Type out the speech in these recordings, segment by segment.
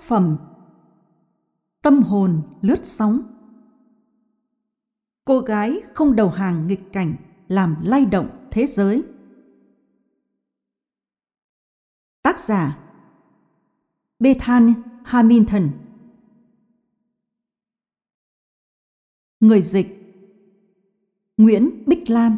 phẩm Tâm hồn lướt sóng. Cô gái không đầu hàng nghịch cảnh làm lay động thế giới. Tác giả Bethany Hamilton. Người dịch Nguyễn Bích Lan.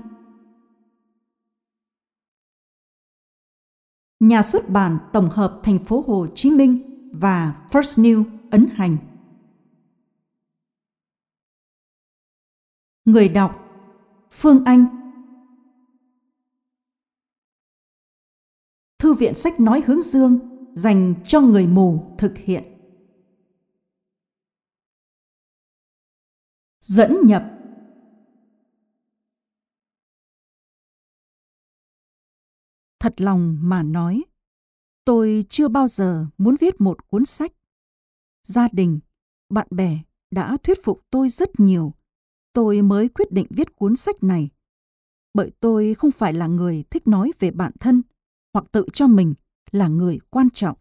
Nhà xuất bản tổng hợp Thành phố Hồ Chí Minh và First New ấn hành. Người đọc Phương Anh. Thư viện sách nói Hướng Dương dành cho người mù thực hiện. Dẫn nhập. Thật lòng mà nói, tôi chưa bao giờ muốn viết một cuốn sách. Gia đình, bạn bè đã thuyết phục tôi rất nhiều. Tôi mới quyết định viết cuốn sách này. Bởi tôi không phải là người thích nói về bản thân hoặc tự cho mình là người quan trọng.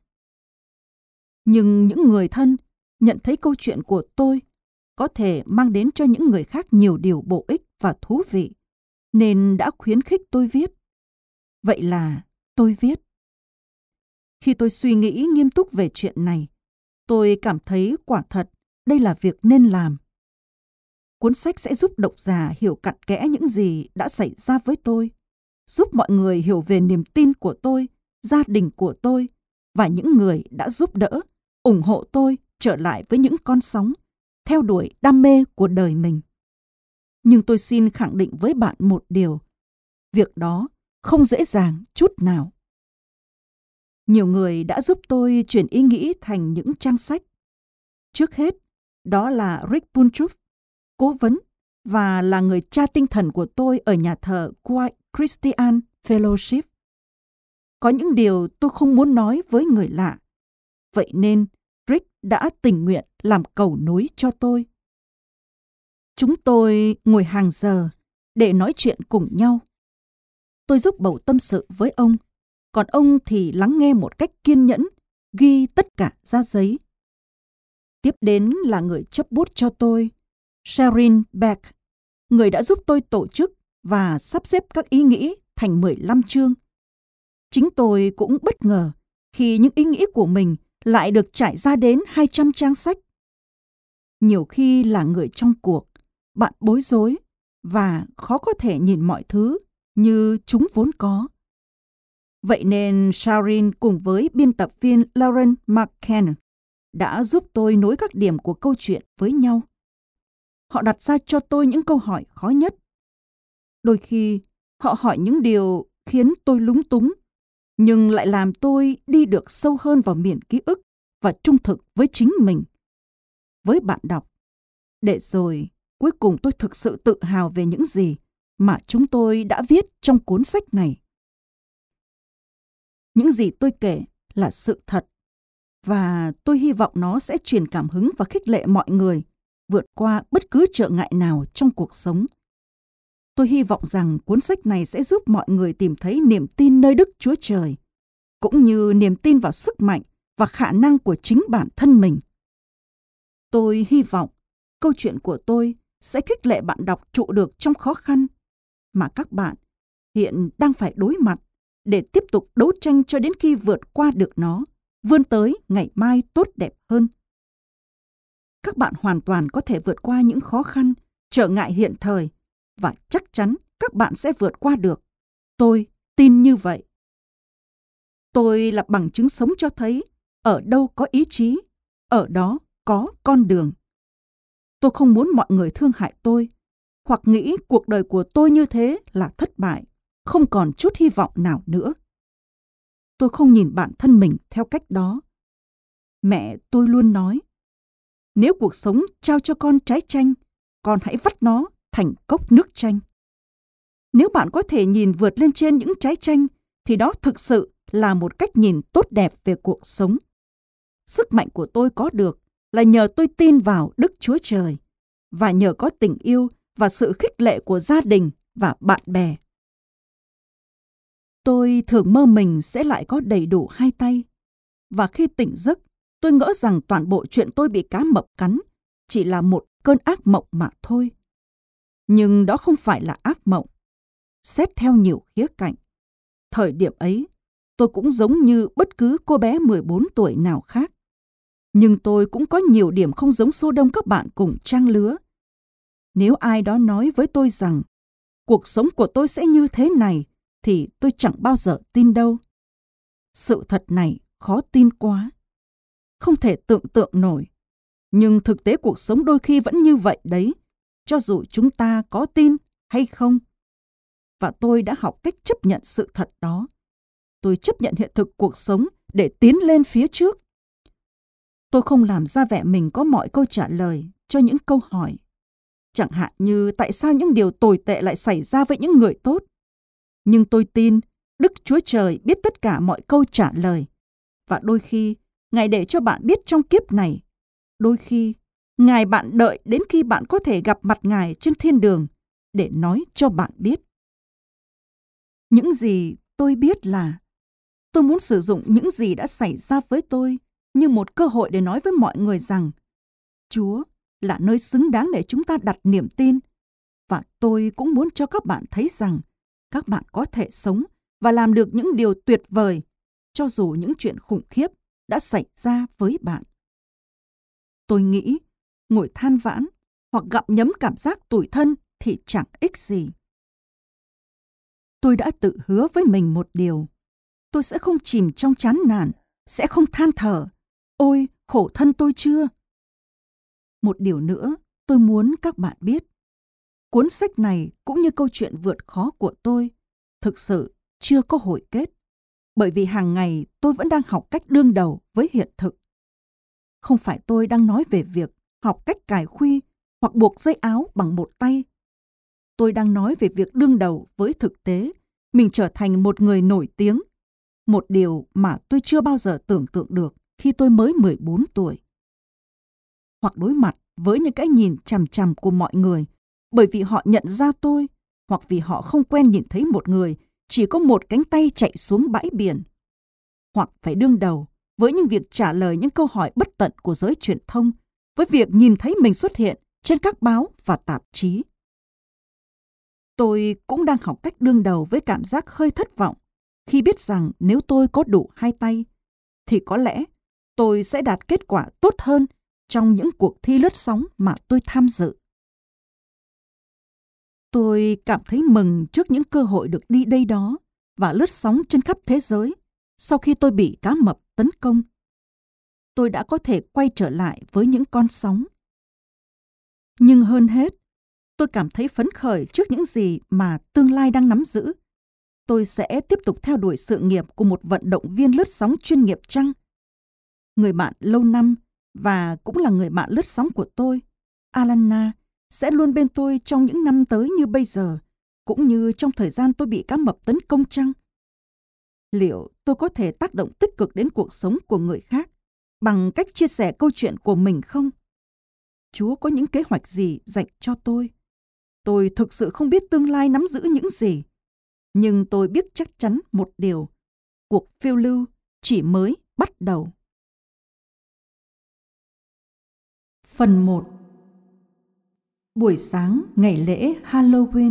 Nhưng những người thân nhận thấy câu chuyện của tôi có thể mang đến cho những người khác nhiều điều bổ ích và thú vị, nên đã khuyến khích tôi viết. Vậy là tôi viết. Khi tôi suy nghĩ nghiêm túc về chuyện này, tôi cảm thấy quả thật đây là việc nên làm. Cuốn sách sẽ giúp độc giả hiểu cặn kẽ những gì đã xảy ra với tôi, giúp mọi người hiểu về niềm tin của tôi, gia đình của tôi và những người đã giúp đỡ, ủng hộ tôi trở lại với những con sóng, theo đuổi đam mê của đời mình. Nhưng tôi xin khẳng định với bạn một điều, việc đó không dễ dàng chút nào. Nhiều người đã giúp tôi chuyển ý nghĩ thành những trang sách. Trước hết, đó là Rick Bunchuk, cố vấn và là người cha tinh thần của tôi ở nhà thờ White Christian Fellowship. Có những điều tôi không muốn nói với người lạ, vậy nên Rick đã tình nguyện làm cầu nối cho tôi. Chúng tôi ngồi hàng giờ để nói chuyện cùng nhau. Tôi dốc bầu tâm sự với ông, còn ông thì lắng nghe một cách kiên nhẫn, ghi tất cả ra giấy. Tiếp đến là người chấp bút cho tôi, Sherin Beck, người đã giúp tôi tổ chức và sắp xếp các ý nghĩ thành 15 chương. Chính tôi cũng bất ngờ khi những ý nghĩ của mình lại được trải ra đến 200 trang sách. Nhiều khi là người trong cuộc, bạn bối rối và khó có thể nhìn mọi thứ như chúng vốn có. Vậy nên Sherin cùng với biên tập viên Lauren McKenna đã giúp tôi nối các điểm của câu chuyện với nhau. Họ đặt ra cho tôi những câu hỏi khó nhất. Đôi khi, họ hỏi những điều khiến tôi lúng túng, nhưng lại làm tôi đi được sâu hơn vào miền ký ức và trung thực với chính mình, với bạn đọc. Để rồi, cuối cùng tôi thực sự tự hào về những gì mà chúng tôi đã viết trong cuốn sách này. Những gì tôi kể là sự thật, và tôi hy vọng nó sẽ truyền cảm hứng và khích lệ mọi người vượt qua bất cứ trở ngại nào trong cuộc sống. Tôi hy vọng rằng cuốn sách này sẽ giúp mọi người tìm thấy niềm tin nơi Đức Chúa Trời, cũng như niềm tin vào sức mạnh và khả năng của chính bản thân mình. Tôi hy vọng câu chuyện của tôi sẽ khích lệ bạn đọc trụ được trong khó khăn mà các bạn hiện đang phải đối mặt, để tiếp tục đấu tranh cho đến khi vượt qua được nó, vươn tới ngày mai tốt đẹp hơn. Các bạn hoàn toàn có thể vượt qua những khó khăn, trở ngại hiện thời, và chắc chắn các bạn sẽ vượt qua được. Tôi tin như vậy. Tôi là bằng chứng sống cho thấy ở đâu có ý chí, ở đó có con đường. Tôi không muốn mọi người thương hại tôi, hoặc nghĩ cuộc đời của tôi như thế là thất bại, không còn chút hy vọng nào nữa. Tôi không nhìn bản thân mình theo cách đó. Mẹ tôi luôn nói, nếu cuộc sống trao cho con trái chanh, con hãy vắt nó thành cốc nước chanh. Nếu bạn có thể nhìn vượt lên trên những trái chanh, thì đó thực sự là một cách nhìn tốt đẹp về cuộc sống. Sức mạnh của tôi có được là nhờ tôi tin vào Đức Chúa Trời, và nhờ có tình yêu và sự khích lệ của gia đình và bạn bè. Tôi thường mơ mình sẽ lại có đầy đủ hai tay, và khi tỉnh giấc, tôi ngỡ rằng toàn bộ chuyện tôi bị cá mập cắn chỉ là một cơn ác mộng mà thôi. Nhưng đó không phải là ác mộng. Xét theo nhiều khía cạnh, thời điểm ấy, tôi cũng giống như bất cứ cô bé 14 tuổi nào khác. Nhưng tôi cũng có nhiều điểm không giống số đông các bạn cùng trang lứa. Nếu ai đó nói với tôi rằng cuộc sống của tôi sẽ như thế này, thì tôi chẳng bao giờ tin đâu. Sự thật này khó tin quá. Không thể tưởng tượng nổi. Nhưng thực tế cuộc sống đôi khi vẫn như vậy đấy, cho dù chúng ta có tin hay không. Và tôi đã học cách chấp nhận sự thật đó. Tôi chấp nhận hiện thực cuộc sống để tiến lên phía trước. Tôi không làm ra vẻ mình có mọi câu trả lời cho những câu hỏi. Chẳng hạn như tại sao những điều tồi tệ lại xảy ra với những người tốt. Nhưng tôi tin Đức Chúa Trời biết tất cả mọi câu trả lời. Và đôi khi, Ngài để cho bạn biết trong kiếp này. Đôi khi, Ngài bạn đợi đến khi bạn có thể gặp mặt Ngài trên thiên đường để nói cho bạn biết. Những gì tôi biết là tôi muốn sử dụng những gì đã xảy ra với tôi như một cơ hội để nói với mọi người rằng Chúa là nơi xứng đáng để chúng ta đặt niềm tin. Và tôi cũng muốn cho các bạn thấy rằng các bạn có thể sống và làm được những điều tuyệt vời cho dù những chuyện khủng khiếp đã xảy ra với bạn. Tôi nghĩ ngồi than vãn hoặc gặm nhấm cảm giác tủi thân thì chẳng ích gì. Tôi đã tự hứa với mình một điều. Tôi sẽ không chìm trong chán nản, sẽ không than thở. Ôi, khổ thân tôi chưa? Một điều nữa tôi muốn các bạn biết. Cuốn sách này cũng như câu chuyện vượt khó của tôi thực sự chưa có hồi kết. Bởi vì hàng ngày tôi vẫn đang học cách đương đầu với hiện thực. Không phải tôi đang nói về việc học cách cài khuy hoặc buộc dây áo bằng một tay. Tôi đang nói về việc đương đầu với thực tế, mình trở thành một người nổi tiếng. Một điều mà tôi chưa bao giờ tưởng tượng được khi tôi mới 14 tuổi. Hoặc đối mặt với những cái nhìn chằm chằm của mọi người bởi vì họ nhận ra tôi, hoặc vì họ không quen nhìn thấy một người chỉ có một cánh tay chạy xuống bãi biển. Hoặc phải đương đầu với những việc trả lời những câu hỏi bất tận của giới truyền thông, với việc nhìn thấy mình xuất hiện trên các báo và tạp chí. Tôi cũng đang học cách đương đầu với cảm giác hơi thất vọng khi biết rằng nếu tôi có đủ hai tay, thì có lẽ tôi sẽ đạt kết quả tốt hơn trong những cuộc thi lướt sóng mà tôi tham dự. Tôi cảm thấy mừng trước những cơ hội được đi đây đó và lướt sóng trên khắp thế giới sau khi tôi bị cá mập tấn công. Tôi đã có thể quay trở lại với những con sóng. Nhưng hơn hết, tôi cảm thấy phấn khởi trước những gì mà tương lai đang nắm giữ. Tôi sẽ tiếp tục theo đuổi sự nghiệp của một vận động viên lướt sóng chuyên nghiệp chăng? Người bạn lâu năm và cũng là người bạn lướt sóng của tôi, Alana, sẽ luôn bên tôi trong những năm tới như bây giờ, cũng như trong thời gian tôi bị cá mập tấn công chăng? Liệu tôi có thể tác động tích cực đến cuộc sống của người khác bằng cách chia sẻ câu chuyện của mình không? Chúa có những kế hoạch gì dành cho tôi? Tôi thực sự không biết tương lai nắm giữ những gì. Nhưng tôi biết chắc chắn một điều, cuộc phiêu lưu chỉ mới bắt đầu. Phần 1. Buổi sáng ngày lễ Halloween.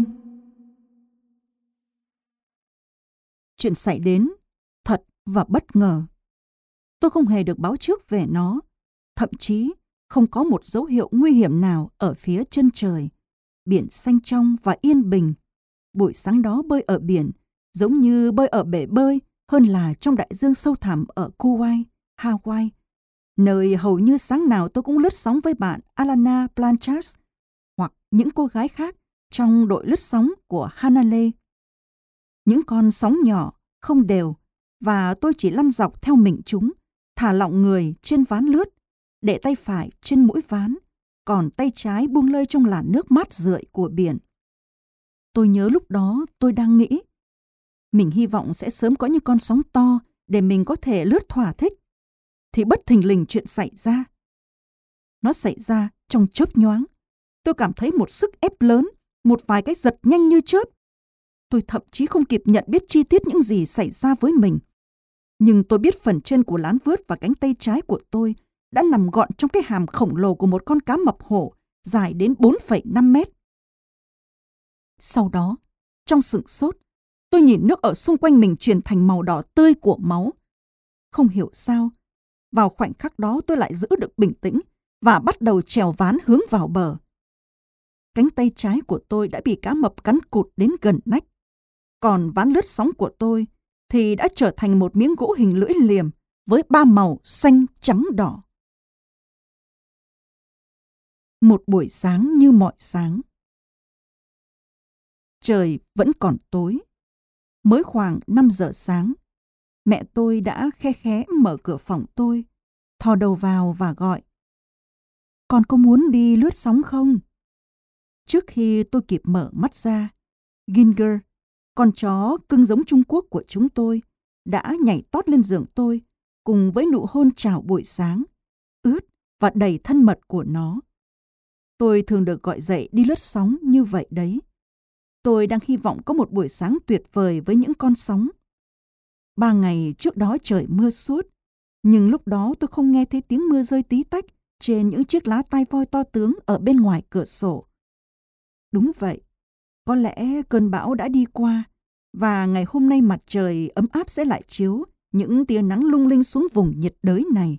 Chuyện xảy đến thật và bất ngờ. Tôi không hề được báo trước về nó, thậm chí không có một dấu hiệu nguy hiểm nào ở phía chân trời. Biển xanh trong và yên bình. Buổi sáng đó bơi ở biển giống như bơi ở bể bơi hơn là trong đại dương sâu thẳm ở Kauai, Hawaii, nơi hầu như sáng nào tôi cũng lướt sóng với bạn Alana Blanchard hoặc những cô gái khác trong đội lướt sóng của Hanalei. Những con sóng nhỏ, không đều, và tôi chỉ lăn dọc theo mình chúng, thả lỏng người trên ván lướt, để tay phải trên mũi ván, còn tay trái buông lơi trong làn nước mát rượi của biển. Tôi nhớ lúc đó tôi đang nghĩ, mình hy vọng sẽ sớm có những con sóng to để mình có thể lướt thỏa thích. Thì bất thình lình chuyện xảy ra. Nó xảy ra trong chớp nhoáng. Tôi cảm thấy một sức ép lớn, một vài cái giật nhanh như chớp. Tôi thậm chí không kịp nhận biết chi tiết những gì xảy ra với mình. Nhưng tôi biết phần chân của lán vớt và cánh tay trái của tôi đã nằm gọn trong cái hàm khổng lồ của một con cá mập hổ dài đến 4,5 mét. Sau đó, trong sửng sốt, tôi nhìn nước ở xung quanh mình chuyển thành màu đỏ tươi của máu. Không hiểu sao, vào khoảnh khắc đó tôi lại giữ được bình tĩnh và bắt đầu chèo ván hướng vào bờ. Cánh tay trái của tôi đã bị cá mập cắn cụt đến gần nách, còn ván lướt sóng của tôi thì đã trở thành một miếng gỗ hình lưỡi liềm với 3 màu xanh, trắng, đỏ. Một buổi sáng như mọi sáng. Trời vẫn còn tối. Mới khoảng 5 giờ sáng, mẹ tôi đã khe khẽ mở cửa phòng tôi, thò đầu vào và gọi: "Con có muốn đi lướt sóng không?" Trước khi tôi kịp mở mắt ra, Ginger, con chó cưng giống Trung Quốc của chúng tôi, đã nhảy tót lên giường tôi cùng với nụ hôn chào buổi sáng, ướt và đầy thân mật của nó. Tôi thường được gọi dậy đi lướt sóng như vậy đấy. Tôi đang hy vọng có một buổi sáng tuyệt vời với những con sóng. 3 ngày trước đó trời mưa suốt, nhưng lúc đó tôi không nghe thấy tiếng mưa rơi tí tách trên những chiếc lá tai voi to tướng ở bên ngoài cửa sổ. Đúng vậy, có lẽ cơn bão đã đi qua, và ngày hôm nay mặt trời ấm áp sẽ lại chiếu những tia nắng lung linh xuống vùng nhiệt đới này.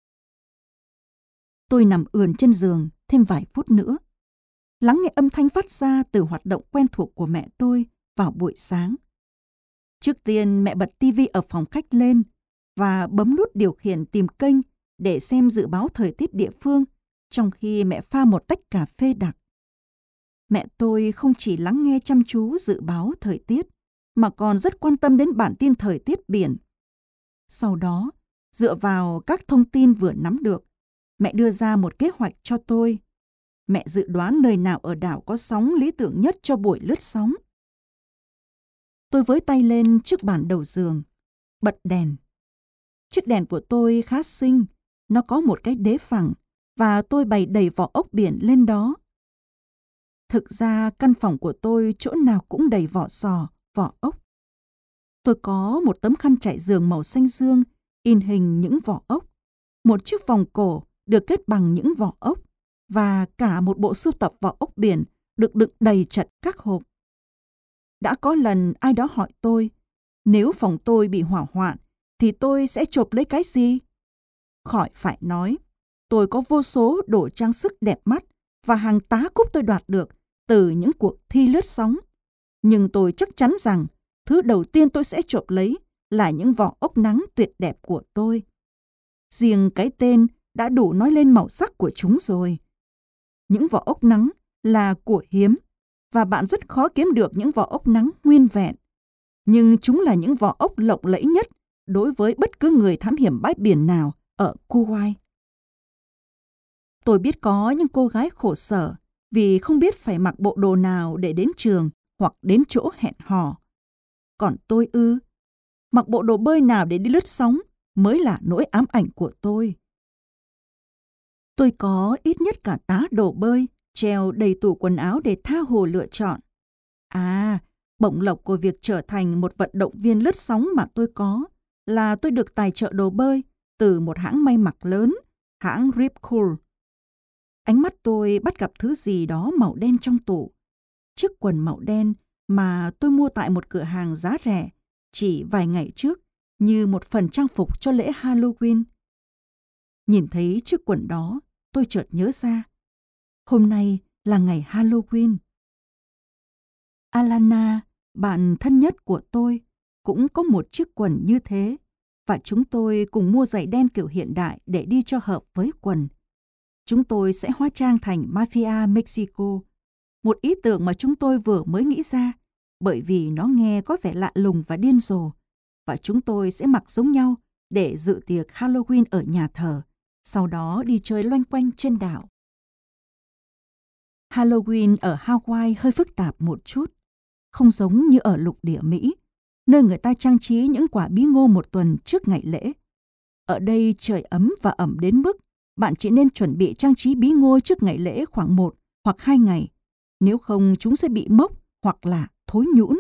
Tôi nằm ườn trên giường thêm vài phút nữa, lắng nghe âm thanh phát ra từ hoạt động quen thuộc của mẹ tôi vào buổi sáng. Trước tiên mẹ bật tivi ở phòng khách lên và bấm nút điều khiển tìm kênh để xem dự báo thời tiết địa phương, trong khi mẹ pha một tách cà phê đặc. Mẹ tôi không chỉ lắng nghe chăm chú dự báo thời tiết, mà còn rất quan tâm đến bản tin thời tiết biển. Sau đó, dựa vào các thông tin vừa nắm được, mẹ đưa ra một kế hoạch cho tôi. Mẹ dự đoán nơi nào ở đảo có sóng lý tưởng nhất cho buổi lướt sóng. Tôi với tay lên trước bàn đầu giường, bật đèn. Chiếc đèn của tôi khá xinh, nó có một cái đế phẳng và tôi bày đầy vỏ ốc biển lên đó. Thực ra căn phòng của tôi chỗ nào cũng đầy vỏ sò, vỏ ốc. Tôi có một tấm khăn trải giường màu xanh dương in hình những vỏ ốc, một chiếc vòng cổ được kết bằng những vỏ ốc và cả một bộ sưu tập vỏ ốc biển được đựng đầy chật các hộp. Đã có lần ai đó hỏi tôi, nếu phòng tôi bị hỏa hoạn thì tôi sẽ chộp lấy cái gì? Khỏi phải nói, tôi có vô số đồ trang sức đẹp mắt và hàng tá cúp tôi đoạt được từ những cuộc thi lướt sóng. Nhưng tôi chắc chắn rằng thứ đầu tiên tôi sẽ chộp lấy là những vỏ ốc nắng tuyệt đẹp của tôi. Riêng cái tên đã đủ nói lên màu sắc của chúng rồi. Những vỏ ốc nắng là của hiếm, và bạn rất khó kiếm được những vỏ ốc nắng nguyên vẹn. Nhưng chúng là những vỏ ốc lộng lẫy nhất đối với bất cứ người thám hiểm bãi biển nào ở Kuwait. Tôi biết có những cô gái khổ sở vì không biết phải mặc bộ đồ nào để đến trường hoặc đến chỗ hẹn hò. Còn tôi mặc bộ đồ bơi nào để đi lướt sóng mới là nỗi ám ảnh của tôi. Tôi có ít nhất cả tá đồ bơi treo đầy tủ quần áo để tha hồ lựa chọn. Bổng lộc của việc trở thành một vận động viên lướt sóng mà tôi có là tôi được tài trợ đồ bơi từ một hãng may mặc lớn, hãng Rip Curl. Ánh mắt tôi bắt gặp thứ gì đó màu đen trong tủ. Chiếc quần màu đen mà tôi mua tại một cửa hàng giá rẻ chỉ vài ngày trước như một phần trang phục cho lễ Halloween. Nhìn thấy chiếc quần đó, tôi chợt nhớ ra. Hôm nay là ngày Halloween. Alana, bạn thân nhất của tôi, cũng có một chiếc quần như thế, và chúng tôi cùng mua giày đen kiểu hiện đại để đi cho hợp với quần. Chúng tôi sẽ hóa trang thành Mafia Mexico, một ý tưởng mà chúng tôi vừa mới nghĩ ra, bởi vì nó nghe có vẻ lạ lùng và điên rồ, và chúng tôi sẽ mặc giống nhau để dự tiệc Halloween ở nhà thờ, sau đó đi chơi loanh quanh trên đảo. Halloween ở Hawaii hơi phức tạp một chút, không giống như ở lục địa Mỹ, nơi người ta trang trí những quả bí ngô một tuần trước ngày lễ. Ở đây trời ấm và ẩm đến mức bạn chỉ nên chuẩn bị trang trí bí ngô trước ngày lễ khoảng 1 hoặc 2 ngày, nếu không chúng sẽ bị mốc hoặc là thối nhũn.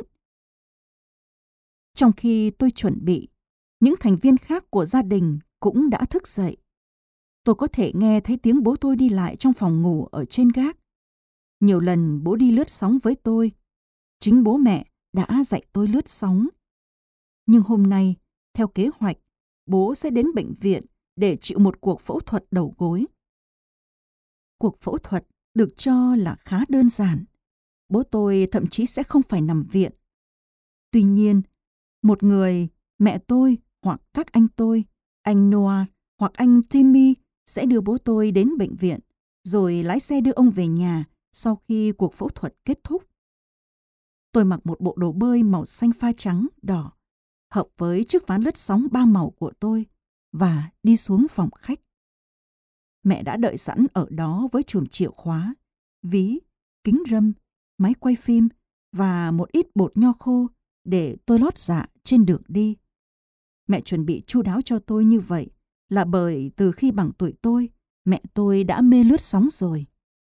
Trong khi tôi chuẩn bị, những thành viên khác của gia đình cũng đã thức dậy. Tôi có thể nghe thấy tiếng bố tôi đi lại trong phòng ngủ ở trên gác. Nhiều lần bố đi lướt sóng với tôi. Chính bố mẹ đã dạy tôi lướt sóng. Nhưng hôm nay, theo kế hoạch, bố sẽ đến bệnh viện để chịu một cuộc phẫu thuật đầu gối. Cuộc phẫu thuật được cho là khá đơn giản. Bố tôi thậm chí sẽ không phải nằm viện. Tuy nhiên, một người, mẹ tôi hoặc các anh tôi, anh Noah hoặc anh Timmy sẽ đưa bố tôi đến bệnh viện, rồi lái xe đưa ông về nhà sau khi cuộc phẫu thuật kết thúc. Tôi mặc một bộ đồ bơi màu xanh pha trắng, đỏ, hợp với chiếc ván lướt sóng 3 màu của tôi, và đi xuống phòng khách. Mẹ đã đợi sẵn ở đó với chùm chìa khóa, ví, kính râm, máy quay phim và một ít bột nho khô để tôi lót dạ trên đường đi. Mẹ chuẩn bị chu đáo cho tôi như vậy là bởi từ khi bằng tuổi tôi, mẹ tôi đã mê lướt sóng rồi.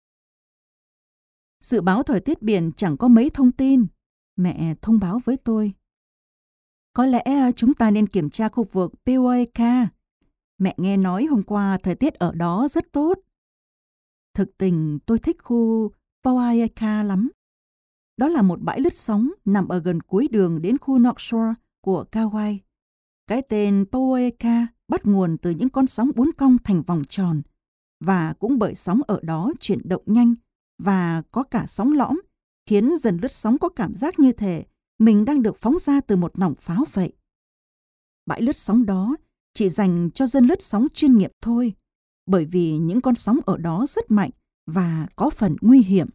Dự báo thời tiết biển chẳng có mấy thông tin, mẹ thông báo với tôi. Có lẽ chúng ta nên kiểm tra khu vực Pauaika. Mẹ nghe nói hôm qua thời tiết ở đó rất tốt. Thực tình tôi thích khu Pauaika lắm. Đó là một bãi lướt sóng nằm ở gần cuối đường đến khu North Shore của Kauai. Cái tên Pauaika bắt nguồn từ những con sóng uốn cong thành vòng tròn, và cũng bởi sóng ở đó chuyển động nhanh và có cả sóng lõm, khiến dân lướt sóng có cảm giác như thể mình đang được phóng ra từ một nòng pháo vậy. Bãi lướt sóng đó chỉ dành cho dân lướt sóng chuyên nghiệp thôi, bởi vì những con sóng ở đó rất mạnh và có phần nguy hiểm.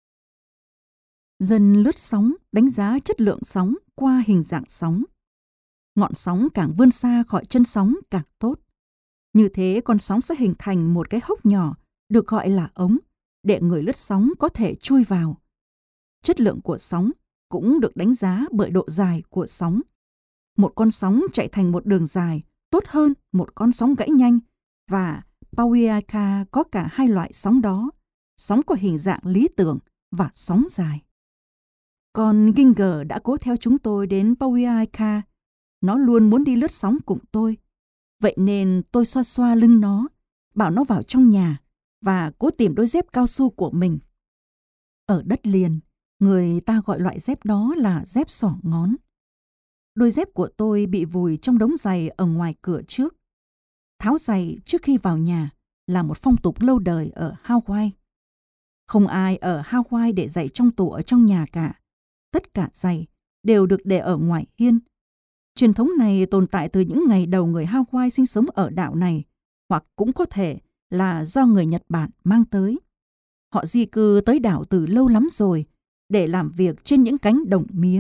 Dân lướt sóng đánh giá chất lượng sóng qua hình dạng sóng. Ngọn sóng càng vươn xa khỏi chân sóng càng tốt. Như thế con sóng sẽ hình thành một cái hốc nhỏ được gọi là ống để người lướt sóng có thể chui vào. Chất lượng của sóng cũng được đánh giá bởi độ dài của sóng. Một con sóng chạy thành một đường dài tốt hơn một con sóng gãy nhanh, và Pauaika có cả hai loại sóng đó, sóng có hình dạng lý tưởng và sóng dài. Con Ginger đã cố theo chúng tôi đến Pauaika. Nó luôn muốn đi lướt sóng cùng tôi. Vậy nên tôi xoa xoa lưng nó, bảo nó vào trong nhà và cố tìm đôi dép cao su của mình. Ở đất liền, người ta gọi loại dép đó là dép xỏ ngón. Đôi dép của tôi bị vùi trong đống giày ở ngoài cửa trước. Tháo giày trước khi vào nhà là một phong tục lâu đời ở Hawaii. Không ai ở Hawaii để giày trong tủ ở trong nhà cả. Tất cả giày đều được để ở ngoài hiên. Truyền thống này tồn tại từ những ngày đầu người Hawaii sinh sống ở đảo này, hoặc cũng có thể là do người Nhật Bản mang tới. Họ di cư tới đảo từ lâu lắm rồi để làm việc trên những cánh đồng mía.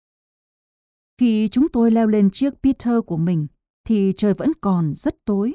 Khi chúng tôi leo lên chiếc Peter của mình thì trời vẫn còn rất tối.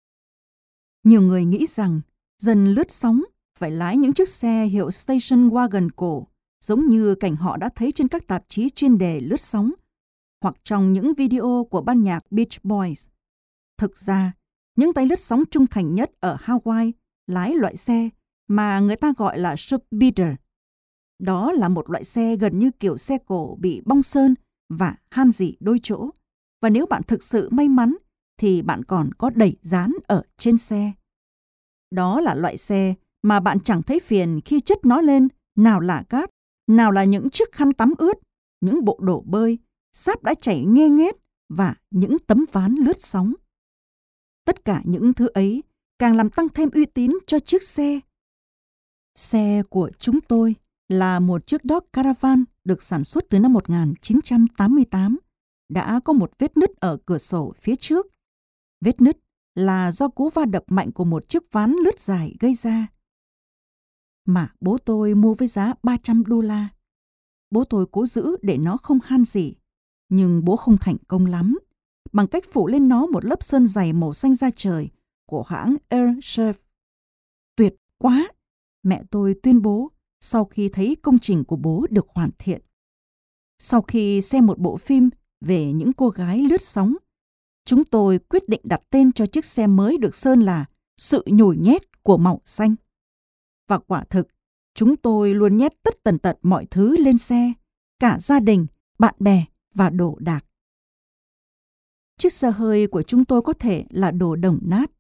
Nhiều người nghĩ rằng dân lướt sóng phải lái những chiếc xe hiệu station wagon cổ, giống như cảnh họ đã thấy trên các tạp chí chuyên đề lướt sóng hoặc trong những video của ban nhạc Beach Boys. Thực ra, những tay lướt sóng trung thành nhất ở Hawaii lái loại xe mà người ta gọi là Speeder. Đó là một loại xe gần như kiểu xe cổ bị bong sơn và han rỉ đôi chỗ. Và nếu bạn thực sự may mắn thì bạn còn có đẩy dán ở trên xe. Đó là loại xe mà bạn chẳng thấy phiền khi chất nó lên, nào là cát, nào là những chiếc khăn tắm ướt, những bộ đồ bơi, sáp đã chảy nghe nghét và những tấm ván lướt sóng. Tất cả những thứ ấy càng làm tăng thêm uy tín cho chiếc xe. Xe của chúng tôi là một chiếc Dodge Caravan được sản xuất từ năm 1988, đã có một vết nứt ở cửa sổ phía trước. Vết nứt là do cú va đập mạnh của một chiếc ván lướt dài gây ra. Mà bố tôi mua với giá $300. Bố tôi cố giữ để nó không han rỉ, nhưng bố không thành công lắm, bằng cách phủ lên nó một lớp sơn dày màu xanh da trời của hãng Airchef. Tuyệt quá! Mẹ tôi tuyên bố sau khi thấy công trình của bố được hoàn thiện. Sau khi xem một bộ phim về những cô gái lướt sóng, chúng tôi quyết định đặt tên cho chiếc xe mới được sơn là Sự nhồi nhét của màu xanh. Và quả thực, chúng tôi luôn nhét tất tần tật mọi thứ lên xe, cả gia đình, bạn bè và đồ đạc. Chiếc xe hơi của chúng tôi có thể là đồ đồng nát,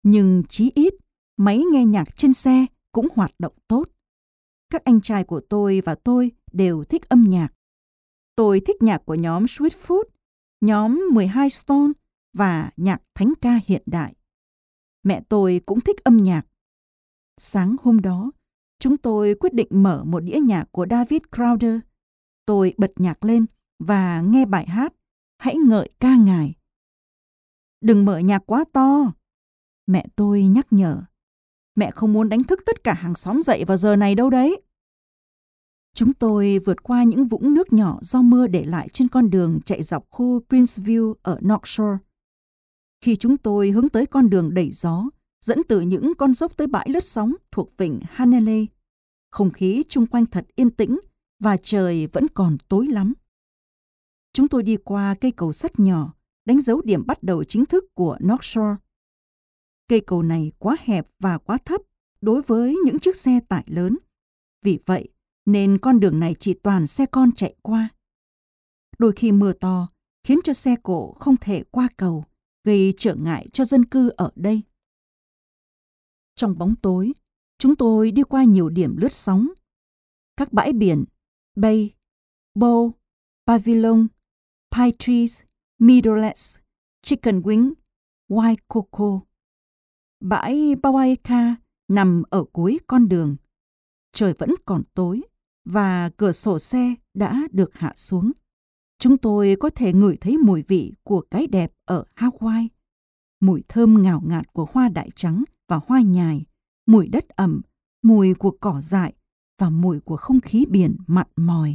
Nhưng chí ít, máy nghe nhạc trên xe cũng hoạt động tốt. Các anh trai của tôi và tôi đều thích âm nhạc. Tôi thích nhạc của nhóm Sweetfoot, nhóm 12 Stone và nhạc thánh ca hiện đại. Mẹ tôi cũng thích âm nhạc. Sáng hôm đó, chúng tôi quyết định mở một đĩa nhạc của David Crowder. Tôi bật nhạc lên và nghe bài hát Hãy ngợi ca Ngài. Đừng mở nhạc quá to, mẹ tôi nhắc nhở. Mẹ không muốn đánh thức tất cả hàng xóm dậy vào giờ này đâu đấy. Chúng tôi vượt qua những vũng nước nhỏ do mưa để lại trên con đường chạy dọc khu Princeville ở North Shore. Khi chúng tôi hướng tới con đường đầy gió, dẫn từ những con dốc tới bãi lướt sóng thuộc vịnh Hanalei, không khí chung quanh thật yên tĩnh và trời vẫn còn tối lắm. Chúng tôi đi qua cây cầu sắt nhỏ, đánh dấu điểm bắt đầu chính thức của North Shore. Cây cầu này quá hẹp và quá thấp đối với những chiếc xe tải lớn. Vì vậy, nên con đường này chỉ toàn xe con chạy qua. Đôi khi mưa to khiến cho xe cộ không thể qua cầu, gây trở ngại cho dân cư ở đây. Trong bóng tối, chúng tôi đi qua nhiều điểm lướt sóng. Các bãi biển Bay, Bow, Pavilion, Pine Trees, Meadowlands, Chicken Wing, Waikoko. Bãi Bawaika nằm ở cuối con đường. Trời vẫn còn tối và cửa sổ xe đã được hạ xuống. Chúng tôi có thể ngửi thấy mùi vị của cái đẹp ở Hawaii. Mùi thơm ngào ngạt của hoa đại trắng và hoa nhài, mùi đất ẩm, mùi của cỏ dại và mùi của không khí biển mặn mòi.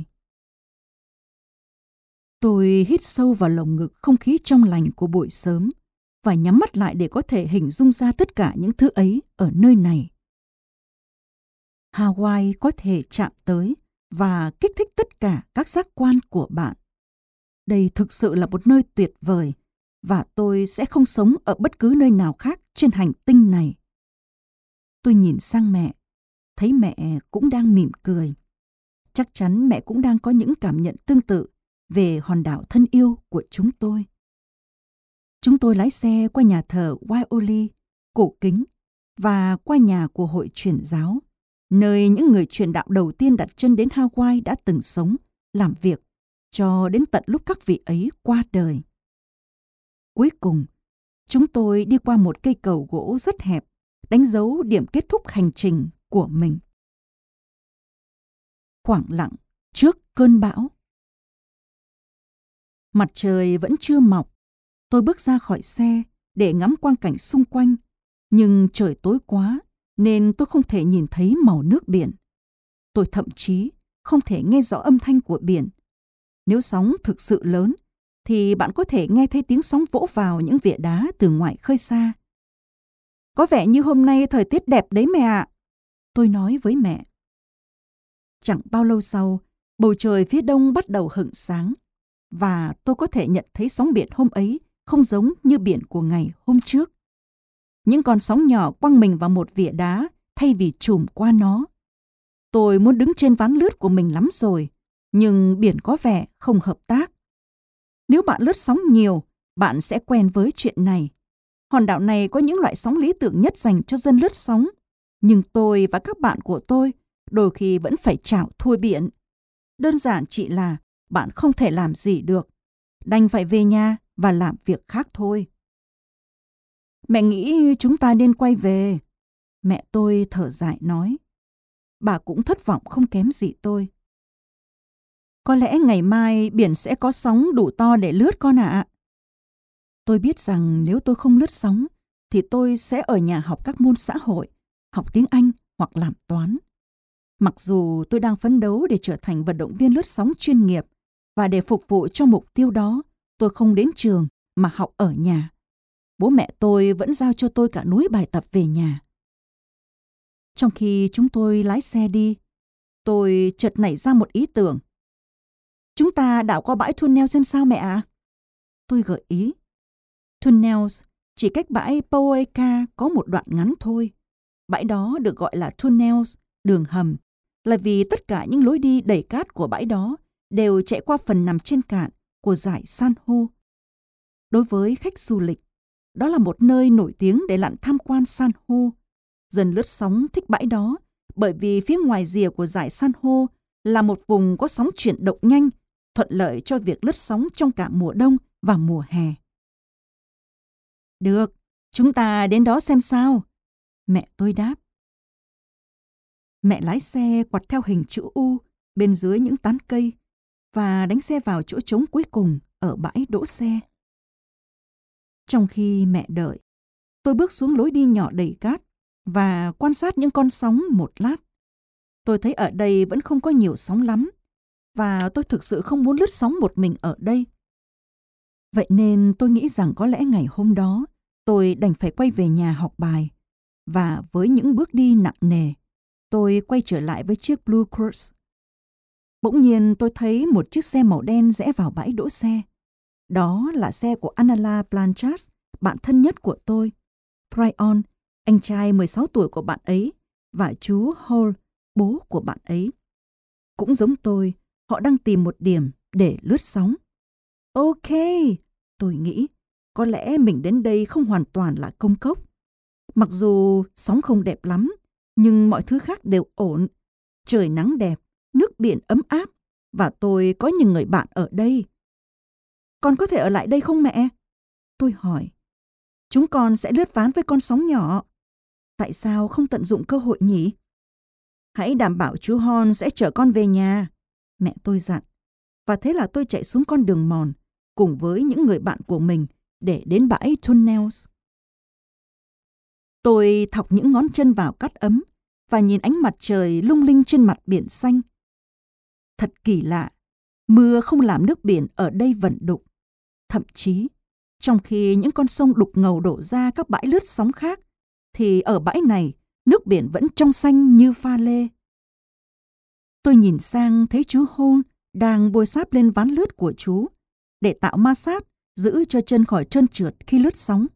Tôi hít sâu vào lồng ngực không khí trong lành của buổi sớm và nhắm mắt lại để có thể hình dung ra tất cả những thứ ấy ở nơi này. Hawaii có thể chạm tới và kích thích tất cả các giác quan của bạn. Đây thực sự là một nơi tuyệt vời và tôi sẽ không sống ở bất cứ nơi nào khác trên hành tinh này. Tôi nhìn sang mẹ, thấy mẹ cũng đang mỉm cười. Chắc chắn mẹ cũng đang có những cảm nhận tương tự về hòn đảo thân yêu của chúng tôi. Chúng tôi lái xe qua nhà thờ Waioli, cổ kính, và qua nhà của hội truyền giáo, nơi những người truyền đạo đầu tiên đặt chân đến Hawaii đã từng sống, làm việc, cho đến tận lúc các vị ấy qua đời. Cuối cùng, chúng tôi đi qua một cây cầu gỗ rất hẹp, đánh dấu điểm kết thúc hành trình của mình. Khoảng lặng trước cơn bão. Mặt trời vẫn chưa mọc. Tôi bước ra khỏi xe để ngắm quang cảnh xung quanh, nhưng trời tối quá nên tôi không thể nhìn thấy màu nước biển. Tôi thậm chí không thể nghe rõ âm thanh của biển. Nếu sóng thực sự lớn, thì bạn có thể nghe thấy tiếng sóng vỗ vào những vỉa đá từ ngoài khơi xa. Có vẻ như hôm nay thời tiết đẹp đấy mẹ ạ, tôi nói với mẹ. Chẳng bao lâu sau, bầu trời phía đông bắt đầu hửng sáng, và tôi có thể nhận thấy sóng biển hôm ấy không giống như biển của ngày hôm trước. Những con sóng nhỏ quăng mình vào một vỉa đá thay vì trùm qua nó. Tôi muốn đứng trên ván lướt của mình lắm rồi, nhưng biển có vẻ không hợp tác. Nếu bạn lướt sóng nhiều, bạn sẽ quen với chuyện này. Hòn đảo này có những loại sóng lý tưởng nhất dành cho dân lướt sóng, nhưng tôi và các bạn của tôi đôi khi vẫn phải chảo thua biển. Đơn giản chỉ là bạn không thể làm gì được, đành phải về nhà và làm việc khác thôi. Mẹ nghĩ chúng ta nên quay về. Mẹ tôi thở dài nói. Bà cũng thất vọng không kém gì tôi. Có lẽ ngày mai biển sẽ có sóng đủ to để lướt con ạ. Tôi biết rằng nếu tôi không lướt sóng, thì tôi sẽ ở nhà học các môn xã hội, học tiếng Anh hoặc làm toán. Mặc dù tôi đang phấn đấu để trở thành vận động viên lướt sóng chuyên nghiệp, và để phục vụ cho mục tiêu đó, tôi không đến trường mà học ở nhà. Bố mẹ tôi vẫn giao cho tôi cả núi bài tập về nhà. Trong khi chúng tôi lái xe đi, tôi chợt nảy ra một ý tưởng. Chúng ta đảo qua bãi Tunnel xem sao mẹ ạ. Tôi gợi ý. Tunnels chỉ cách bãi Poeca có một đoạn ngắn thôi. Bãi đó được gọi là Tunnels, đường hầm, là vì tất cả những lối đi đầy cát của bãi đó đều chạy qua phần nằm trên cạn của dải san hô. Đối với khách du lịch, Đó là một nơi nổi tiếng để lặn tham quan san hô. Dân lướt sóng thích bãi đó bởi vì phía ngoài rìa của dải san hô là một vùng có sóng chuyển động nhanh, thuận lợi cho việc lướt sóng trong cả mùa đông và mùa hè. Được, chúng ta đến đó xem sao. Mẹ tôi đáp. Mẹ lái xe quặt theo hình chữ U bên dưới những tán cây và đánh xe vào chỗ trống cuối cùng ở bãi đỗ xe. Trong khi mẹ đợi, tôi bước xuống lối đi nhỏ đầy cát và quan sát những con sóng một lát. Tôi thấy ở đây vẫn không có nhiều sóng lắm và tôi thực sự không muốn lướt sóng một mình ở đây. Vậy nên tôi nghĩ rằng có lẽ ngày hôm đó tôi đành phải quay về nhà học bài. Và với những bước đi nặng nề, tôi quay trở lại với chiếc Blue Cross. Bỗng nhiên tôi thấy một chiếc xe màu đen rẽ vào bãi đỗ xe. Đó là xe của Annala Blanchard, bạn thân nhất của tôi. Brian, anh trai 16 tuổi của bạn ấy, và chú Hall, bố của bạn ấy. Cũng giống tôi, họ đang tìm một điểm để lướt sóng. Ok, tôi nghĩ, có lẽ mình đến đây không hoàn toàn là công cốc. Mặc dù sóng không đẹp lắm, nhưng mọi thứ khác đều ổn. Trời nắng đẹp, nước biển ấm áp, và tôi có những người bạn ở đây. Con có thể ở lại đây không mẹ? Tôi hỏi. Chúng con sẽ lướt ván với con sóng nhỏ. Tại sao không tận dụng cơ hội nhỉ? Hãy đảm bảo chú Hon sẽ chở con về nhà, mẹ tôi dặn. Và thế là tôi chạy xuống con đường mòn cùng với những người bạn của mình để đến bãi Tunnels. Tôi thọc những ngón chân vào cát ấm và nhìn ánh mặt trời lung linh trên mặt biển xanh. Thật kỳ lạ, mưa không làm nước biển ở đây vẩn đục. Thậm chí, trong khi những con sông đục ngầu đổ ra các bãi lướt sóng khác, thì ở bãi này, nước biển vẫn trong xanh như pha lê. Tôi nhìn sang thấy chú Hôn đang bôi sáp lên ván lướt của chú để tạo ma sát, giữ cho chân khỏi trơn trượt khi lướt sóng.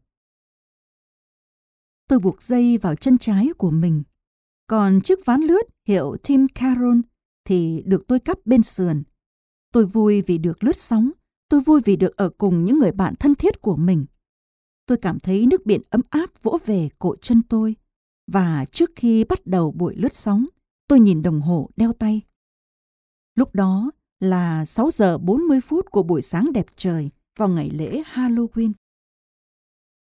Tôi buộc dây vào chân trái của mình, còn chiếc ván lướt hiệu Tim Carroll thì được tôi cắp bên sườn. Tôi vui vì được lướt sóng, tôi vui vì được ở cùng những người bạn thân thiết của mình. Tôi cảm thấy nước biển ấm áp vỗ về cổ chân tôi, và trước khi bắt đầu buổi lướt sóng, tôi nhìn đồng hồ đeo tay. Lúc đó là 6 giờ 40 phút của buổi sáng đẹp trời vào ngày lễ Halloween.